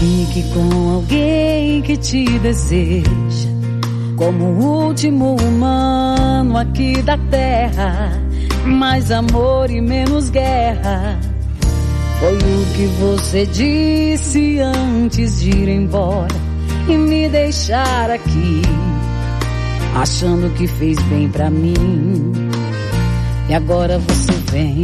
Fique com alguém que te deseja como o último humano aqui da terra. Mais amor e menos guerra. Foi o que você disse antes de ir embora e me deixar aqui, achando que fez bem pra mim. E agora você vem,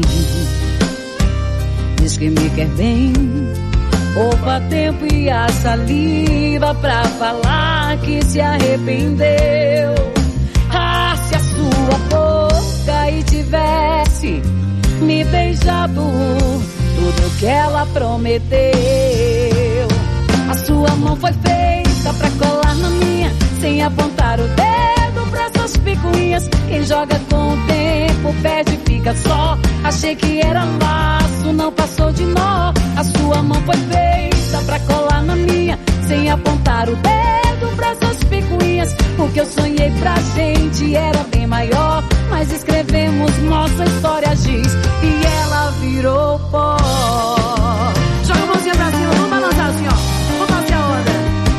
diz que me quer bem, poupa tempo e a saliva pra falar que se arrependeu. Ah, se a sua boca aí tivesse me beijado tudo que ela prometeu. A sua mão foi feita pra colar na minha, sem apontar o dedo pra suas picuinhas. Quem joga com o tempo perde e fica só. Achei que era laço, não passou de nó. A sua mão foi feita pra colar na minha, sem apontar o dedo pra suas picuinhas. O que eu sonhei pra gente era bem maior, mas escrevemos nossa história giz e ela virou pó. Joga a mãozinha pra cima, vamos balançar assim, ó. Vamos fazer a onda.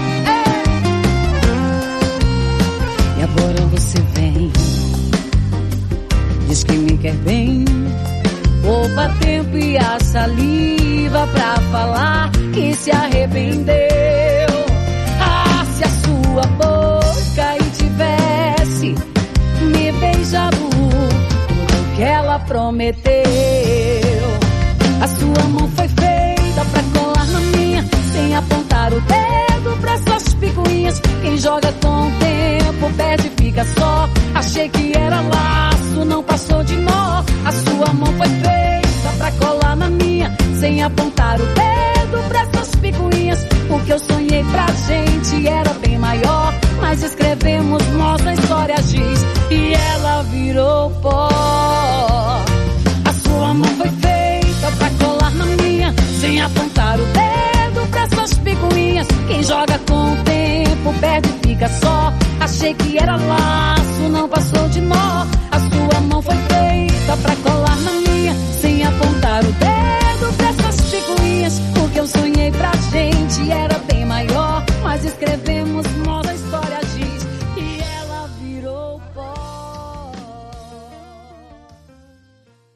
E agora você vem, diz que me quer bem, poupa tempo e a saliva pra falar que se arrependeu. Ah, se a sua boca aí tivesse me beijado tudo que ela prometeu. A sua mão foi feita pra colar na minha, sem apontar o dedo pra suas picuinhas. Quem joga com o tempo perde e fica só. Achei que era laço, não passou de nó. A sua mão foi feita pra colar na minha, sem apontar o dedo pra suas picuinhas. O que eu sonhei pra gente era bem maior, mas escrevemos nossa história giz e ela virou pó. A sua mão foi feita pra colar na minha, sem apontar o dedo pra suas picuinhas. Quem joga com o tempo perde e fica só. Achei que era laço, não passou de nó. A sua mão foi feita pra colar na minha, sem apontar o dedo